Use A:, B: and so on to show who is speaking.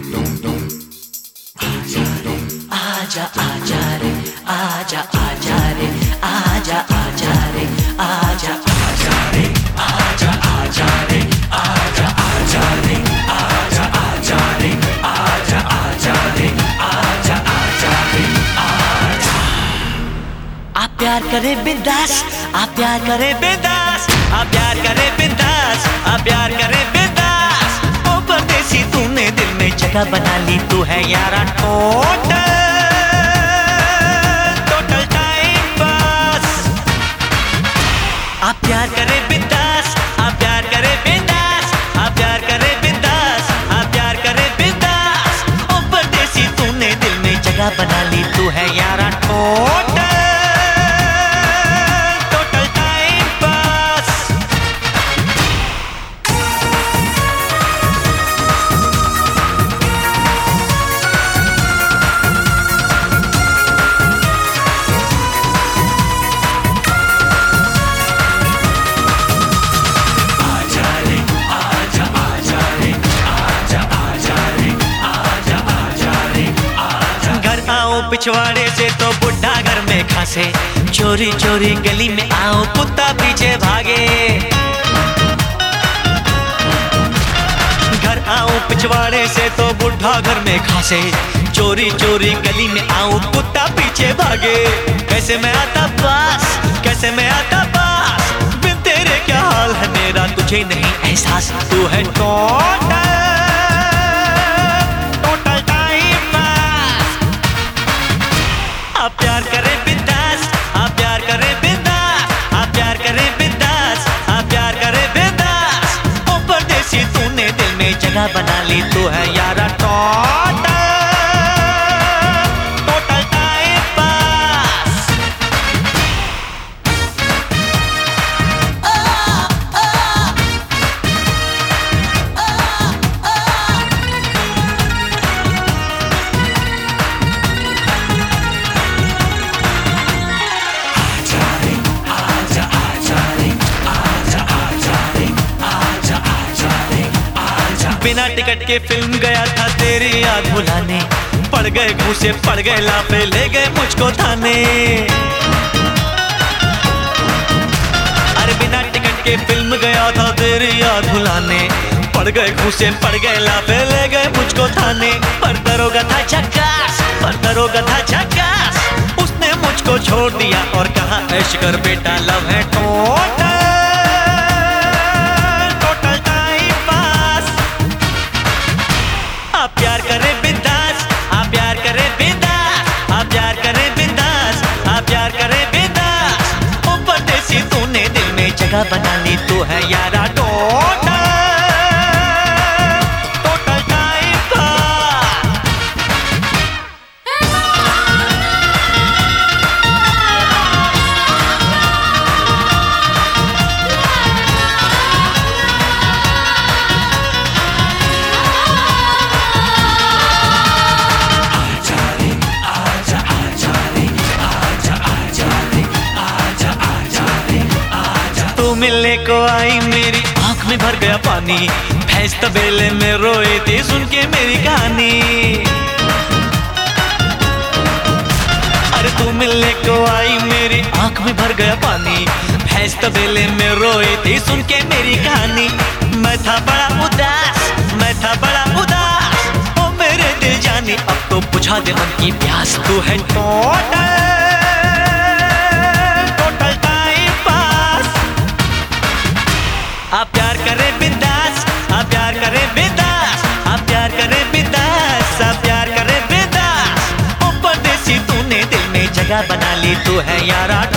A: आजा आजा रे, आजा आजा रे, आजा आजा रे, आजा आजा रे, आजा आजा रे, आजा आजा रे, आजा आजा रे, आजा आजा रे, आजा आजा रे, आजा। आप प्यार करे बिंदास, आप प्यार करे बिंदास, आप प्यार करे बिंदास, आप प्यार करे बिंदास। ओ परदेसी तूने दिल में जगह बना ली, तू है यारा टोटल टाइम पास। आप प्यार करे बिंदास, आप प्यार करे बिंदास, आप प्यार करे बिंदास, आप प्यार करे बिंदास। ओ परदेसी तूने दिल में जगह बना ली, तू है यारा टोटल टाइम पास। पिछवाड़े से तो बुढ़ा घर में खासे, चोरी चोरी गली में आओ कुत्ता पीछे भागे। घर आओ पिछवाड़े से तो बुढ़ा घर में खासे, चोरी चोरी गली में आओ कुत्ता पीछे भागे। कैसे मैं आता पास, कैसे मैं आता पास, बिन तेरे क्या हाल है मेरा तुझे नहीं एहसास। तू है टोटल टाइम पास। आप प्यार करे बिंदास, आप प्यार करे बिंदास, आप प्यार करे बिंदास, आप प्यार करे बिंदास। ओ परदेसी तूने दिल में जगह बना ली, तू है यारा टोटल टाइम पास। बिना टिकट के फिल्म गया था तेरी याद भुलाने, पड़ गए घूसे पड़ गए लाफे ले गए मुझको थाने। अरे बिना टिकट के फिल्म गया था तेरी याद भुलाने, पड़ गए घूसे पड़ गए लाफे ले गए मुझको थाने। पर दरोगा था झक्कास, पर दरोगा था झक्कास, उसने मुझको छोड़ दिया और कहा ऐश कर बेटा लव है टोटल टाइम पास। आप प्यार करे बिंदास, आप प्यार करे बिंदास, आप प्यार करे बिंदास, आप प्यार करे बिंदास। ओ परदेसी तूने दिल में जगह बना ली, तू है यारा टोटल टाइम पास। मिलने को आई मेरी आंख में भर गया पानी, भैंस तबेले में रोई थी सुन के मेरी कहानी। अरे तू मिलने को आई मेरी आंख में भर गया पानी, भैंस तबेले में रोई थी सुन के मेरी कहानी। मैं था बड़ा उदास, मैं था बड़ा उदास, ओ मेरे दिल जानी अब तो बुझा दे मन की प्यास। तू है टोटल टाइम पास। आप प्यार करे बिंदास, आप प्यार करे बिंदास, आप प्यार करे बिंदास, आप प्यार करे बिंदास। ओ परदेसी तूने दिल में जगह बना ली, तू है यारा